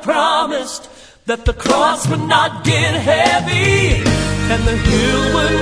promised that the cross would not get heavy and the hill would